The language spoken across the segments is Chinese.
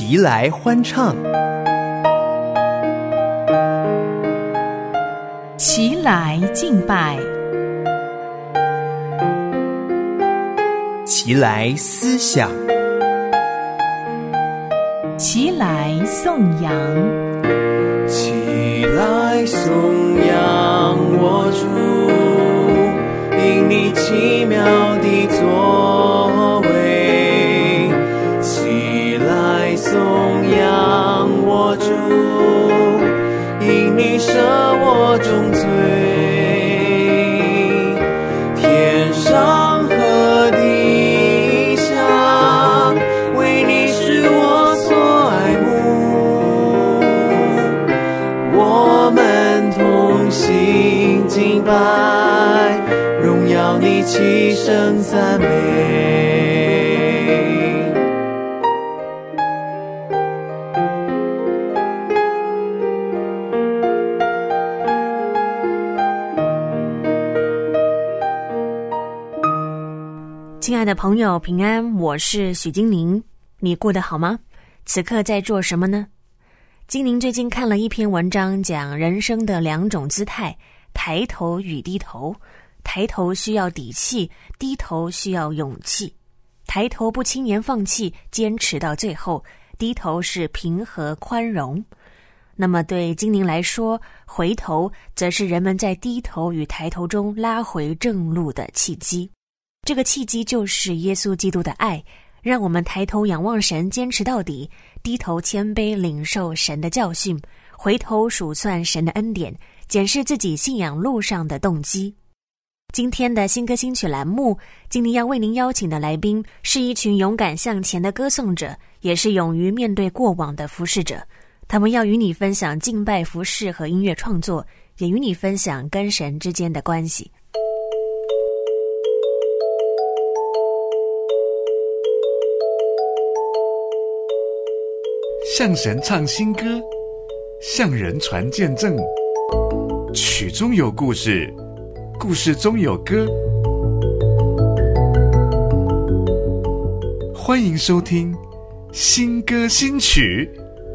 齐来欢唱， 齐来敬拜， 齐来思想， 齐来颂扬， 齐来颂扬我主，因你奇妙的作为。齐来颂扬我主，因你赦我重罪。天上和地下，为你是我所爱慕。我们同心敬拜，荣耀你，齐声赞美。 亲爱的朋友，平安，我是许金玲，你过得好吗？此刻在做什么呢？金玲最近看了一篇文章，讲人生的两种姿态，抬头与低头。抬头需要底气，低头需要勇气。抬头不轻言放弃，坚持到最后；低头是平和宽容。那么对金玲来说，回头则是人们在低头与抬头中拉回正路的契机。这个契机就是耶稣基督的爱，让我们抬头仰望神，坚持到底；低头谦卑领受神的教训，回头数算神的恩典，检视自己信仰路上的动机。今天的新歌新曲栏目，今天要为您邀请的来宾是一群勇敢向前的歌颂者，也是勇于面对过往的服侍者。他们要与你分享敬拜服侍和音乐创作，也与你分享跟神之间的关系。 向神唱新歌，向人传见证，曲中有故事，故事中有歌。欢迎收听新歌新曲。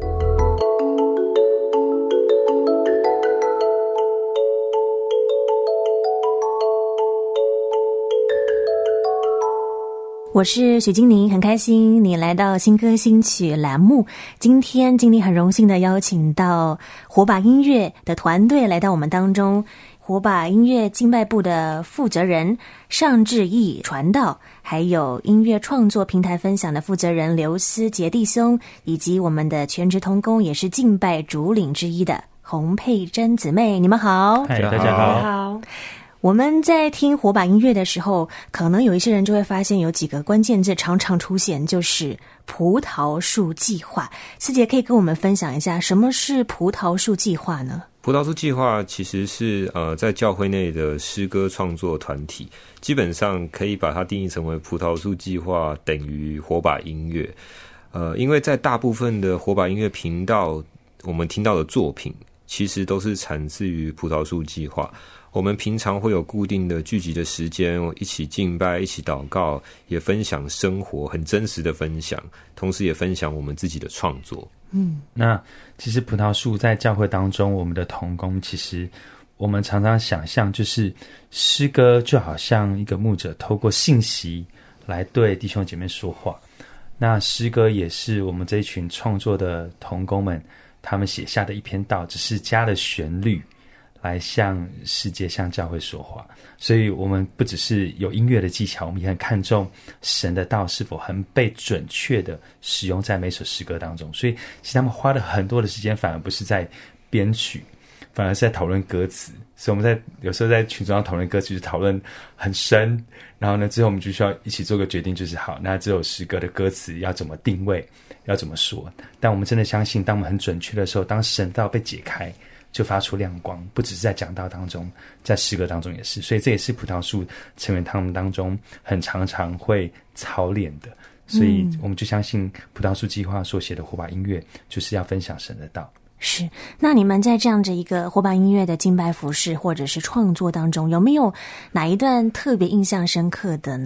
我是许金玲，很开心你来到新歌新曲栏目。今天金玲很荣幸的邀请到火把音乐的团队来到我们当中，火把音乐敬拜部的负责人尚志毅传道，还有音乐创作平台分享的负责人刘思杰弟兄，以及我们的全职同工也是敬拜主领之一的洪佩珍姊妹，你们好。 嗨，大家好。 我们在听火把音乐的时候，可能有一些人就会发现有几个关键字常常出现，就是葡萄树计划。思杰可以跟我们分享一下什么是葡萄树计划呢？ 葡萄树计划其实是在教会内的诗歌创作团体，基本上可以把它定义成为葡萄树计划等于火把音乐。因为在大部分的火把音乐频道，我们听到的作品其实都是产自于葡萄树计划。我们平常会有固定的聚集的时间，一起敬拜，一起祷告，也分享生活，很真实的分享，同时也分享我们自己的创作。 那其实葡萄树在教会当中，我们的同工，其实我们常常想象，就是诗歌就好像一个牧者透过信息来对弟兄姐妹说话，那诗歌也是我们这一群创作的同工们他们写下的一篇道，只是加了旋律来向世界向教会说话。所以我们不只是有音乐的技巧，我们也很看重神的道是否很被准确的使用在每首诗歌当中。所以其实他们花了很多的时间，反而不是在编曲，反而是在讨论歌词。所以我们有时候在群组上讨论歌词，就讨论很深，然后呢之后我们就需要一起做个决定，就是好，那这首诗歌的歌词要怎么定位，要怎么说。但我们真的相信，当我们很准确的时候，当神道被解开，就发出亮光，不只是在讲道当中，在诗歌当中也是。所以这也是葡萄树成员他们当中很常常会操练的。所以我们就相信葡萄树计划所写的火把音乐就是要分享神的道。 是，那你们在这样的一个火把音乐的敬拜服事或者是创作当中，有没有哪一段特别印象深刻的呢？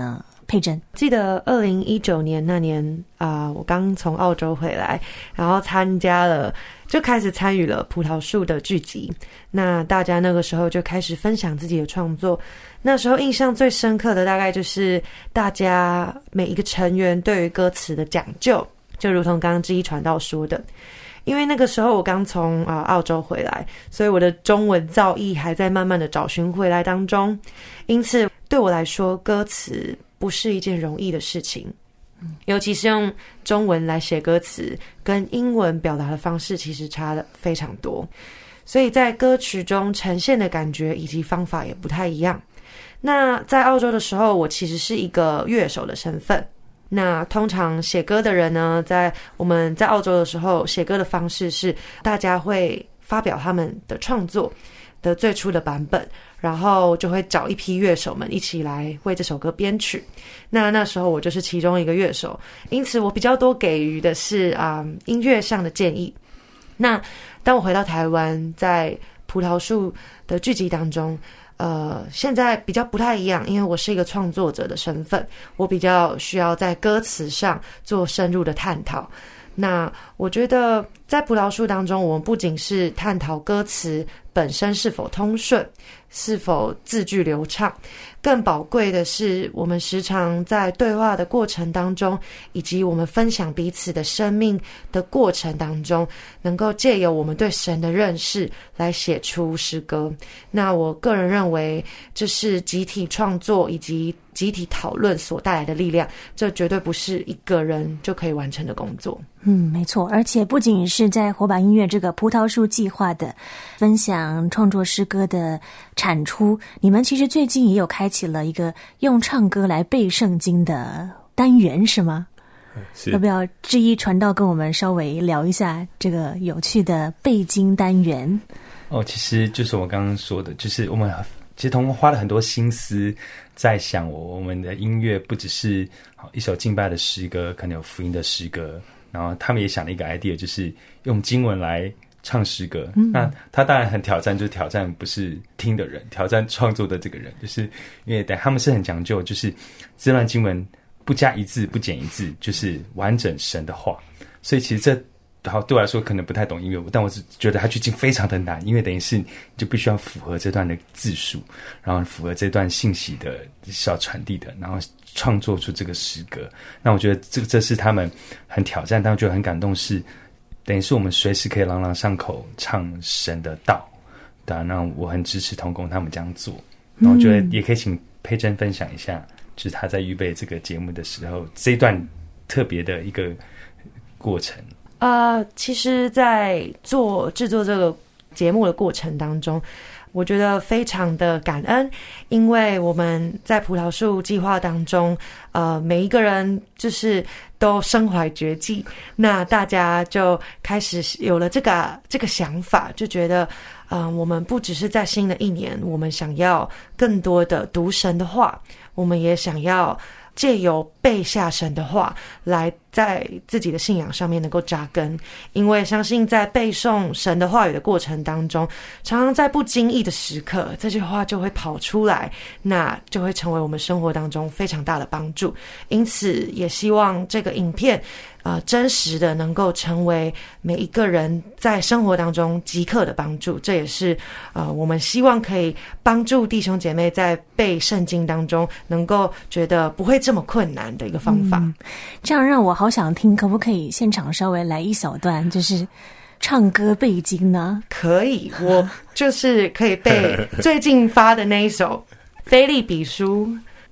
佩珍？ 记得2019年那年我刚从澳洲回来，然后就开始参与了葡萄树的剧集。那大家那个时候就开始分享自己的创作。那时候印象最深刻的大概就是大家每一个成员对于歌词的讲究，就如同刚刚之一传道说的，因为那个时候我刚从澳洲回来，所以我的中文造诣还在慢慢的找寻回来当中，因此对我来说歌词不是一件容易的事情，尤其是用中文来写歌词跟英文表达的方式其实差的非常多，所以在歌曲中呈现的感觉以及方法也不太一样。那在澳洲的时候，我其实是一个乐手的身份。那通常写歌的人呢，我们在澳洲的时候写歌的方式是大家会发表他们的创作的最初的版本，然后就会找一批乐手们一起来为这首歌编曲。那时候我就是其中一个乐手，因此我比较多给予的是音乐上的建议。那当我回到台湾，在葡萄树的剧集当中，现在比较不太一样，因为我是一个创作者的身份，我比较需要在歌词上做深入的探讨。那我觉得在葡萄树当中，我们不仅是探讨歌词本身是否通顺，是否字句流畅，更宝贵的是我们时常在对话的过程当中，以及我们分享彼此的生命的过程当中，能够借由我们对神的认识来写出诗歌。那我个人认为这是集体创作以及集体讨论所带来的力量，这绝对不是一个人就可以完成的工作。 没错，而且不仅是在火把音乐这个葡萄树计划的分享创作诗歌的产出，你们其实最近也有开启了一个用唱歌来背圣经的单元，是吗？是。要不要志一传道跟我们稍微聊一下这个有趣的背经单元？ 其实就是我刚刚说的，就是我们其实同工花了很多心思在想我们的音乐不只是一首敬拜的诗歌，可能有福音的诗歌，然后他们也想了一个 idea， 就是用经文来唱诗歌。那他当然很挑战，就是挑战不是听的人，挑战创作的这个人，就是因为他们是很讲究，就是这段经文不加一字不减一字，就是完整神的话。所以其实这对我来说可能不太懂音乐，但我是觉得它剧情非常的难，因为等于是你就必须要符合这段的字数，然后符合这段信息的需要传递的，然后创作出这个诗歌。那我觉得这是他们很挑战，但我觉得很感动，是等于是我们随时可以朗朗上口唱神的道。对啊，那我很支持同工他们这样做。然后我觉得也可以请佩珍分享一下，就是他在预备这个节目的时候这一段特别的一个过程。 其实在制作这个节目的过程当中，我觉得非常的感恩，因为我们在葡萄树计划当中，每一个人就是都身怀绝技，那大家就开始有了这个想法，就觉得我们不只是在新的一年，我们想要更多的读神的话，我们也想要借由背下神的话来在自己的信仰上面能够扎根，因为相信在背诵神的话语的过程当中，常常在不经意的时刻，这句话就会跑出来，那就会成为我们生活当中非常大的帮助。因此也希望这个影片真实的能够成为每一个人在生活当中即刻的帮助，这也是我们希望可以帮助弟兄姐妹在背圣经当中能够觉得不会这么困难的一个方法。 这样让我好想听，可不可以现场稍微来一小段，就是唱歌背经呢？ 可以，我就是可以背最近发的那一首腓立比书。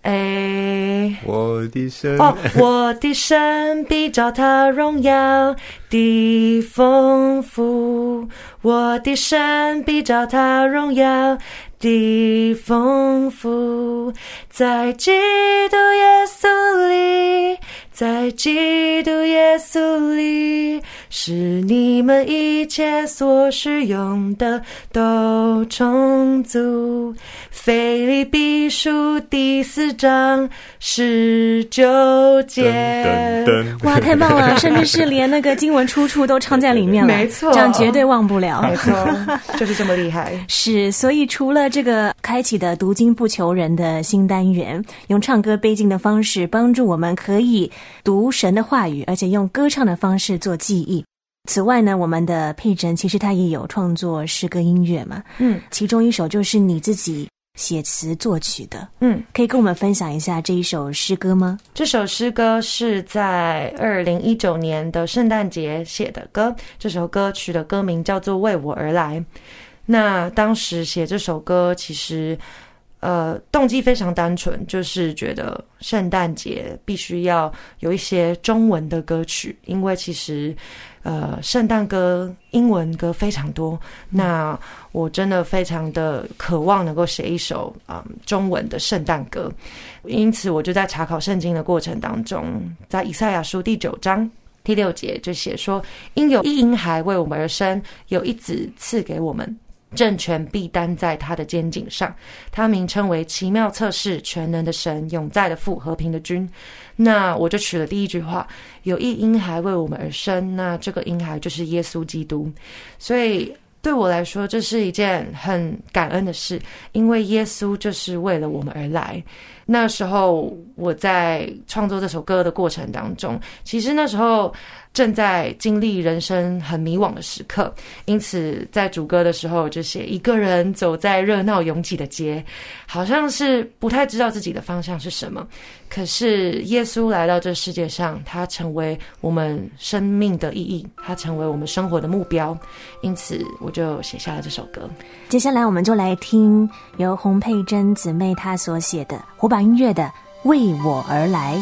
我的神我的神必照他荣耀的丰富，我的神必照他荣耀的丰富，在基督耶稣里，在基督耶稣里， 使你们一切所需用的都充足。腓立比书第4章19节。 哇，太棒了！甚至是连那个经文出处都唱在里面了， 没错， 这样绝对忘不了。 没错，就是这么厉害。 是，所以除了这个开启的读经不求人的新单元，用唱歌背经的方式帮助我们可以读神的话语，而且用歌唱的方式做记忆。此外呢，我们的佩珍其实他也有创作诗歌音乐嘛，其中一首就是你自己写词作曲的，可以跟我们分享一下这一首诗歌吗？ 这首诗歌是在2019年的圣诞节写的歌，这首歌曲的歌名叫做《为我而来》。那当时写这首歌其实动机非常单纯，就是觉得圣诞节必须要有一些中文的歌曲，因为其实圣诞歌英文歌非常多，那我真的非常的渴望能够写一首中文的圣诞歌，因此我就在查考圣经的过程当中，在以赛亚书第9章第6节就写说，因有一婴孩为我们而生，有一子赐给我们，政权必担在他的肩颈上，他名称为奇妙测试，全能的神，永在的父，和平的君。那我就取了第一句话，有一婴孩为我们而生，那这个婴孩就是耶稣基督。所以对我来说这是一件很感恩的事，因为耶稣就是为了我们而来。那时候我在创作这首歌的过程当中，其实那时候正在经历人生很迷惘的时刻，因此在主歌的时候就写一个人走在热闹拥挤的街，好像是不太知道自己的方向是什么，可是耶稣来到这世界上，他成为我们生命的意义，他成为我们生活的目标，因此我就写下了这首歌。 接下来我们就来听由洪佩珍姊妹她所写的火把音乐的《为我而来》。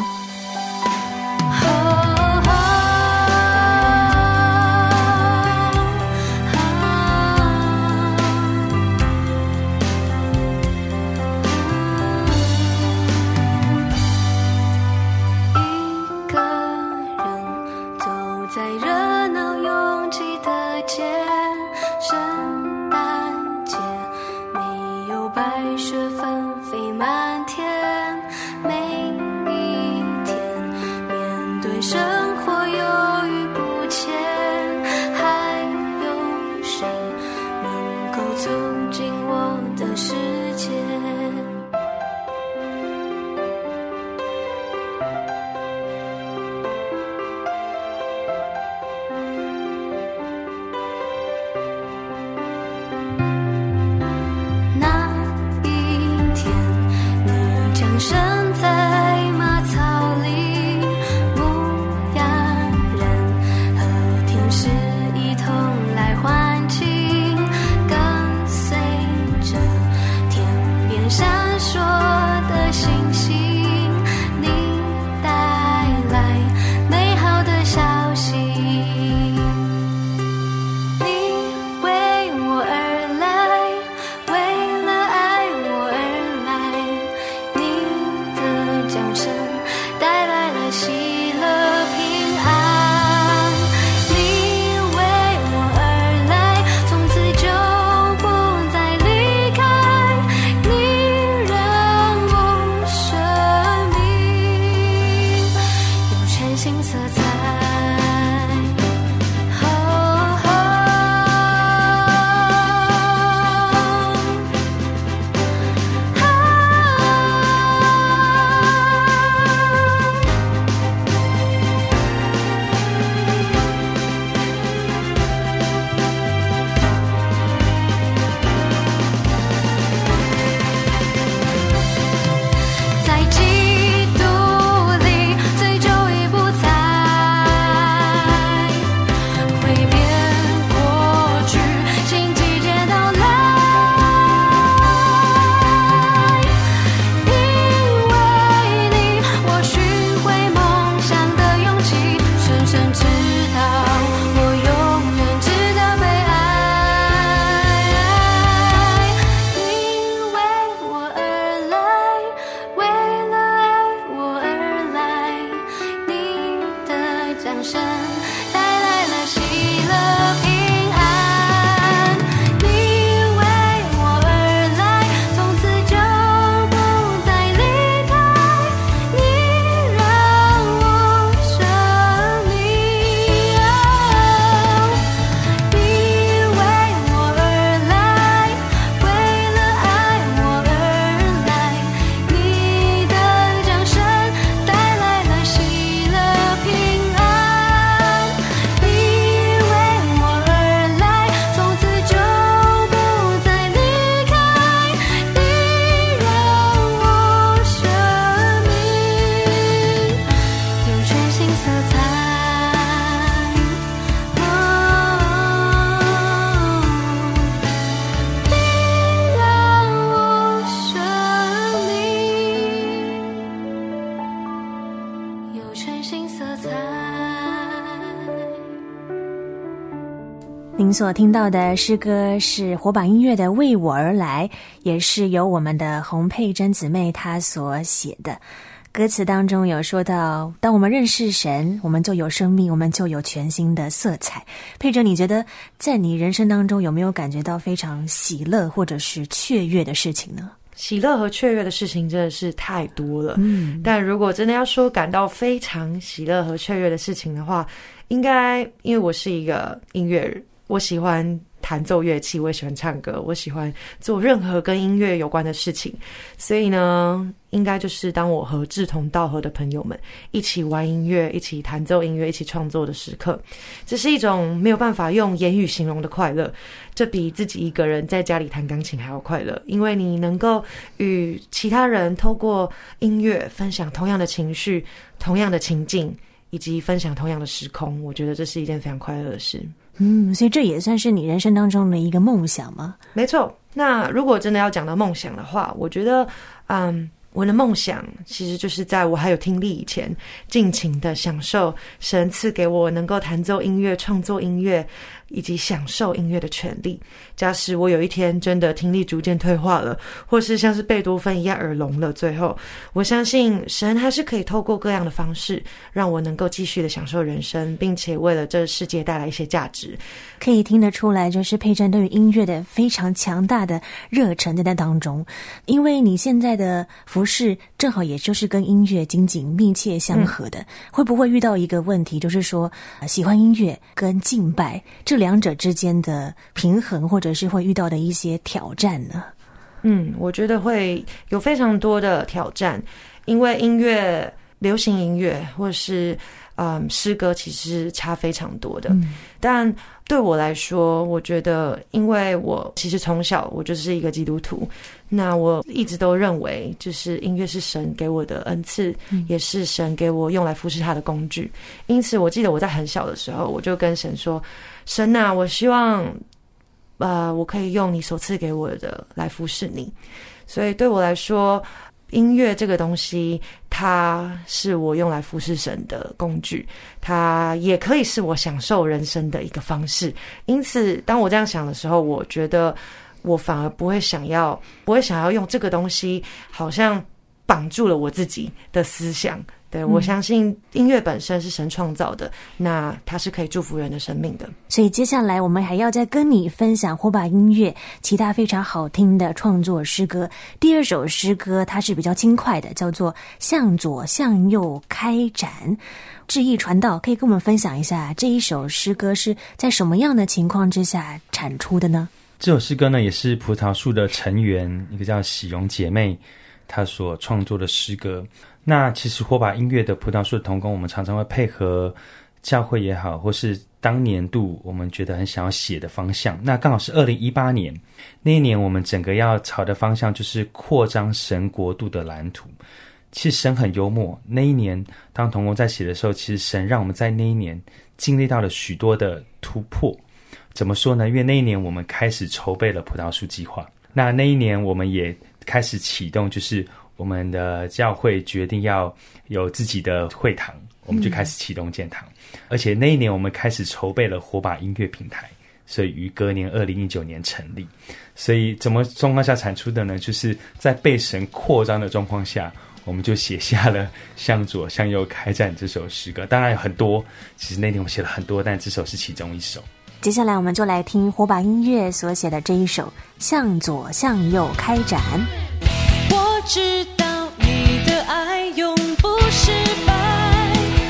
您所听到的诗歌是火把音乐的《为我而来》，也是由我们的洪佩珍姊妹她所写的。歌词当中有说到，当我们认识神，我们就有生命，我们就有全新的色彩。佩珍，你觉得在你人生当中有没有感觉到非常喜乐或者是雀跃的事情呢？ 喜乐和雀跃的事情真的是太多了，但如果真的要说感到非常喜乐和雀跃的事情的话，应该因为我是一个音乐人，我喜欢弹奏乐器，我也喜欢唱歌，我喜欢做任何跟音乐有关的事情，所以呢，应该就是当我和志同道合的朋友们一起玩音乐，一起弹奏音乐，一起创作的时刻，这是一种没有办法用言语形容的快乐，这比自己一个人在家里弹钢琴还要快乐，因为你能够与其他人透过音乐分享同样的情绪，同样的情境，以及分享同样的时空，我觉得这是一件非常快乐的事。 所以这也算是你人生当中的一个梦想吗？ 没错。那如果真的要讲到梦想的话，我觉得我的梦想其实就是在我还有听力以前，尽情的享受神赐给我能够弹奏音乐、创作音乐以及享受音乐的权利。假使我有一天真的听力逐渐退化了，或是像是贝多芬一样耳聋了，最后我相信神还是可以透过各样的方式让我能够继续的享受人生，并且为了这世界带来一些价值。 可以听得出来，就是佩珍对于音乐的非常强大的热忱在当中，因为你现在的服饰正好也就是跟音乐紧紧密切相合的，会不会遇到一个问题，就是说喜欢音乐跟敬拜这两者之间的平衡，或者是会遇到的一些挑战呢？ 我觉得会有非常多的挑战，因为音乐，流行音乐或是诗歌其实差非常多的，但对我来说，我觉得因为我其实从小我就是一个基督徒，那我一直都认为就是音乐是神给我的恩赐，也是神给我用来服侍他的工具。因此我记得我在很小的时候，我就跟神说，神啊，我希望我可以用你所赐给我的来服侍你。所以对我来说，音乐这个东西，它是我用来服侍神的工具，它也可以是我享受人生的一个方式。因此当我这样想的时候，我觉得我反而不会想要用这个东西好像绑住了我自己的思想。对，我相信音乐本身是神创造的，那它是可以祝福人的生命的。 所以接下来我们还要再跟你分享火把音乐其他非常好听的创作诗歌。第二首诗歌它是比较轻快的，叫做向左向右开展。志毅传道可以跟我们分享一下这一首诗歌是在什么样的情况之下产出的呢？ 这首诗歌呢，也是葡萄树的成员一个叫喜荣姐妹她所创作的诗歌。那其实火把音乐的葡萄树的同工，我们常常会配合教会也好，或是当年度我们觉得很想要写的方向。那刚好是2018年，那一年我们整个要朝的方向就是扩张神国度的蓝图。其实神很幽默，那一年当同工在写的时候，其实神让我们在那一年经历到了许多的突破。怎么说呢？因为那一年我们开始筹备了葡萄树计划，那一年我们也开始启动，就是我们的教会决定要有自己的会堂，我们就开始启动建堂。而且那一年我们开始筹备了火把音乐平台，所以于隔年2019年成立。所以怎么状况下产出的呢？就是在被神扩张的状况下，我们就写下了向左向右开展这首诗歌。当然有很多，其实那年我写了很多，但这首是其中一首。 接下来我们就来听火把音乐所写的这一首向左向右开展。 我知道你的爱永不失败，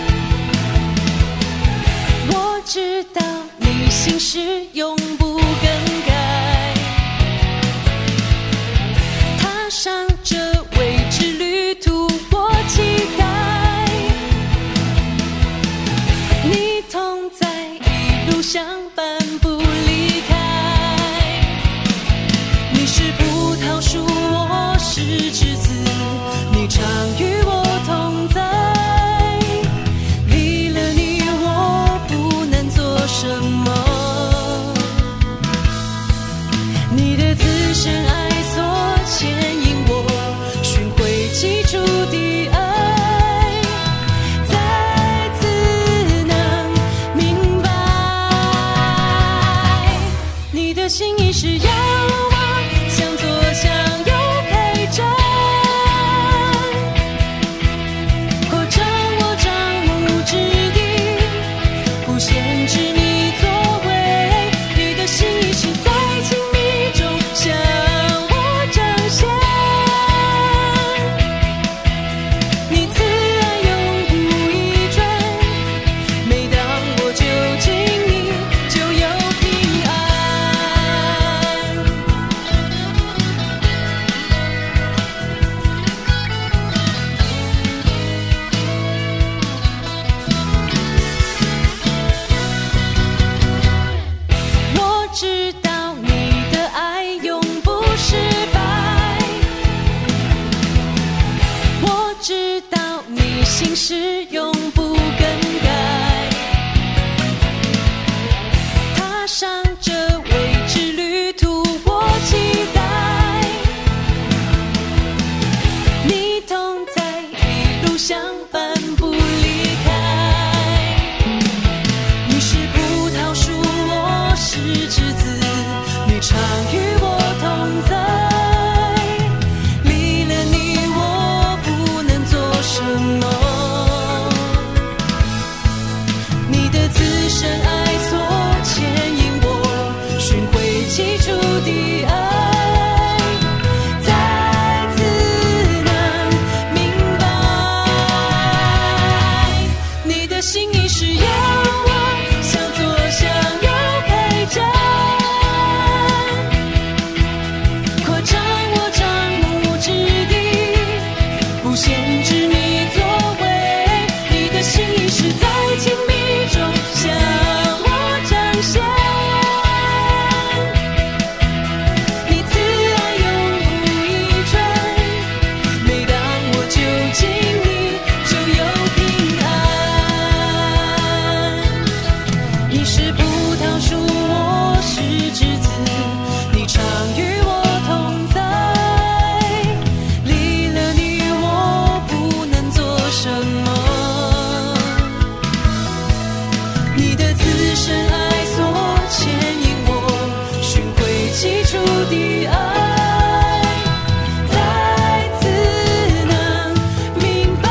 我知道你心事永不更改，踏上这未知旅途我期待，你同在一路相伴不离开，你是葡萄树，我是枝子，你常与你心事永不更改。踏上这未知旅途，我期待你同在，一路相伴不离开。你是葡萄树，我是枝子，你常与我同在。离了你，我不能做什么。你的慈神爱所牵引我，寻回起初的爱，再次能明白你的心意是要我向左向右开展，扩张我帐幕之地，不限制你作为。你的心意是在亲密中向我彰显，你慈爱永不移转，每当我就近你，就有平安。你是葡萄树，我是枝子，你常与我同在。离了你，我不能做什么。你的慈神爱所牵引我，寻回起初的爱，再次能明白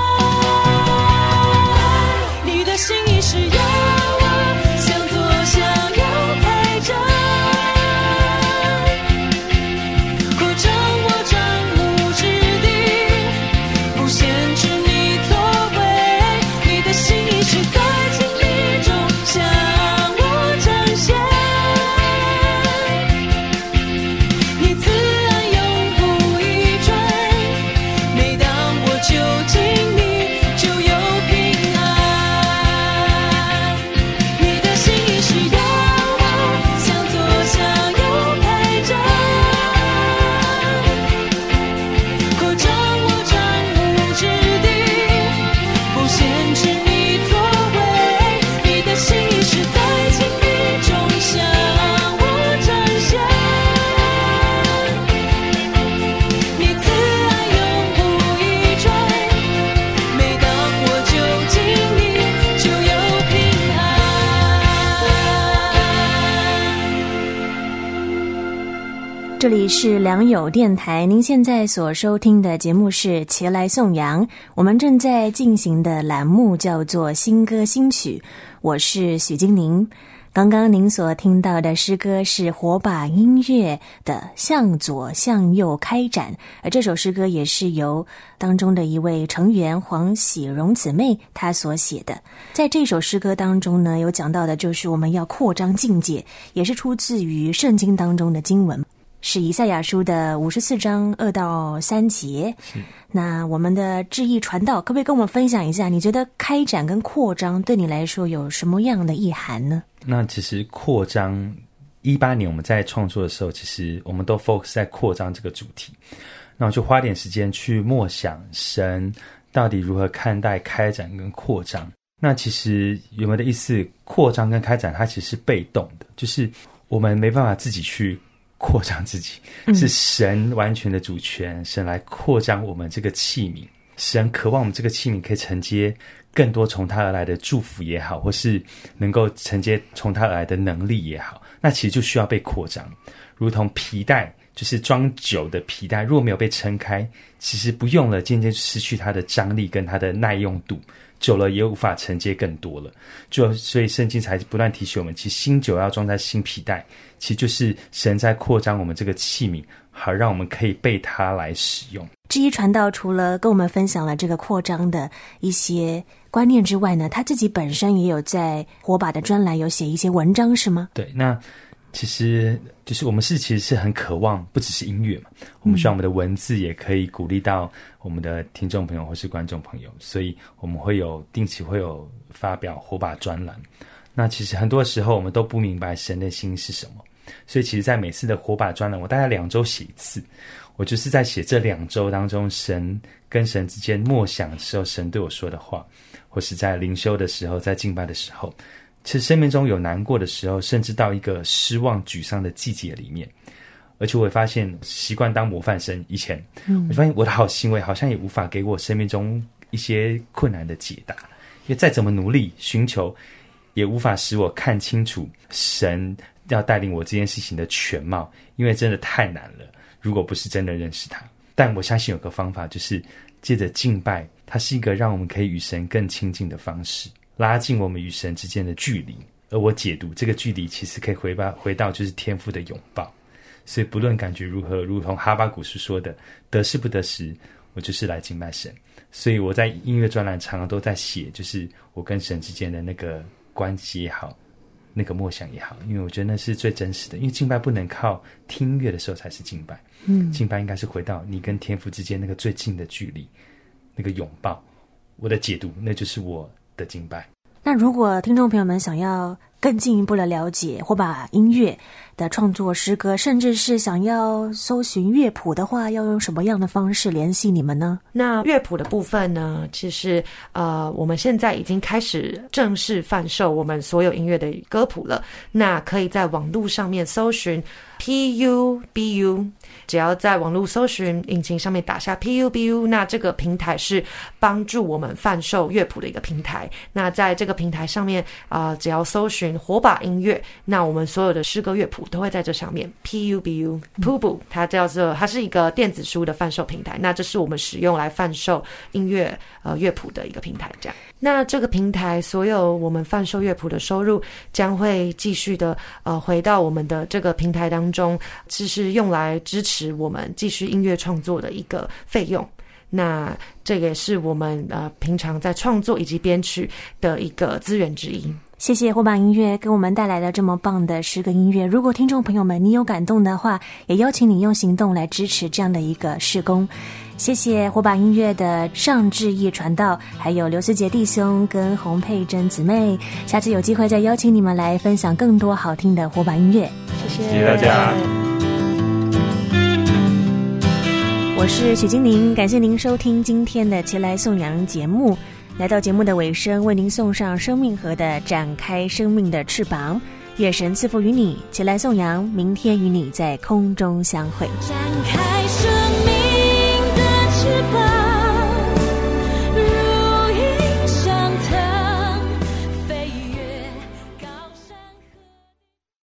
你的心意是要我向左向右开展，扩张我帐幕之地，不限制你作为。你的心意是在亲密中向我彰显，你慈爱永不移转，每当我就近你，就有平安。你的心意是要我向左向右开展，扩张我帐幕之地，不限制你作为。你的心意是在亲密中向我彰显，你慈爱永不移转，每当我就近你，就有平安。 这里是良友电台，您现在所收听的节目是《齐来颂扬》，我们正在进行的栏目叫做新歌新曲，我是许金玲。刚刚您所听到的诗歌是火把音乐的《向左向右开展》，而这首诗歌也是由当中的一位成员黄喜荣姊妹她所写的。在这首诗歌当中呢，有讲到的就是我们要扩张境界，也是出自于圣经当中的经文，是以赛亚书的54章2到3节。那我们的志毅传道可不可以跟我们分享一下，你觉得开展跟扩张对你来说有什么样的意涵呢？ 那其实扩张18年我们在创作的时候，其实我们都 focus 在扩张这个主题，那我就花点时间去默想神到底如何看待开展跟扩张。那其实有没有的意思，扩张跟开展它其实是被动的，就是我们没办法自己去扩张自己，是神完全的主权，神来扩张我们这个器皿，神渴望我们这个器皿可以承接更多从他而来的祝福也好，或是能够承接从他而来的能力也好，那其实就需要被扩张。如同皮带，就是装酒的皮带，如果没有被撑开，其实不用了，渐渐失去它的张力跟它的耐用度，久了也无法承接更多了。所以圣经才不断提醒我们，其实新酒要装在新皮带，其实就是神在扩张我们这个器皿，好让我们可以被它来使用。 志毅传道除了跟我们分享了这个扩张的一些观念之外呢，他自己本身也有在火把的专栏有写一些文章，是吗？ 对，那其实就是我们其实是很渴望不只是音乐嘛，我们希望我们的文字也可以鼓励到我们的听众朋友或是观众朋友，所以我们会有定期会有发表火把专栏。那其实很多时候我们都不明白神的心是什么，所以其实在每次的火把专栏，我大概2周写一次， 我就是在写这2周当中神跟神之间默想的时候，神对我说的话，或是在灵修的时候，在敬拜的时候，其实生命中有难过的时候，甚至到一个失望沮丧的季节里面。而且我也发现习惯当模范生以前，我发现我的好行为好像也无法给我生命中一些困难的解答，因为再怎么努力寻求，也无法使我看清楚神要带领我这件事情的全貌，因为真的太难了，如果不是真的认识他。但我相信有个方法，就是借着敬拜，它是一个让我们可以与神更亲近的方式，拉近我们与神之间的距离。而我解读这个距离其实可以回到就是天父的拥抱。所以不论感觉如何，如同哈巴谷书说的，得失不得时，我就是来敬拜神。所以我在音乐专栏常常都在写，就是我跟神之间的那个关系也好，那个默想也好，因为我觉得那是最真实的。因为敬拜不能靠听音乐的时候才是敬拜，敬拜应该是回到你跟天父之间那个最近的距离，那个拥抱。我的解读，那就是我的敬拜。 那如果听众朋友们想要更进一步的了解或把音乐的创作诗歌，甚至是想要搜寻乐谱的话，要用什么样的方式联系你们呢？ 那乐谱的部分呢，其实我们现在已经开始正式贩售我们所有音乐的歌谱了。那可以在网络上面搜寻 PUBU， 只要在网络搜寻引擎上面打下 PUBU， 那这个平台是帮助我们贩售乐谱的一个平台。那在这个平台上面只要搜寻火把音乐，那我们所有的诗歌乐谱都会在这上面。 PUBU PUBU 它是一个电子书的贩售平台，那这是我们使用来贩售音乐乐谱的一个平台。这样，那这个平台所有我们贩售乐谱的收入将会继续的回到我们的这个平台当中，这是用来支持我们继续音乐创作的一个费用。那这个也是我们平常在创作以及编曲的一个资源之一。 谢谢火把音乐给我们带来了这么棒的诗歌音乐。如果听众朋友们你有感动的话，也邀请你用行动来支持这样的一个事工。谢谢火把音乐的尚志毅传道，还有刘思杰弟兄跟洪佩珍姊妹，下次有机会再邀请你们来分享更多好听的火把音乐。 谢谢大家。 我是许金玲，感谢您收听今天的齐来颂扬节目。来到节目的尾声，为您送上生命河的展开生命的翅膀，愿神赐福于你。齐来颂扬，明天与你在空中相会。 展开生命的翅膀。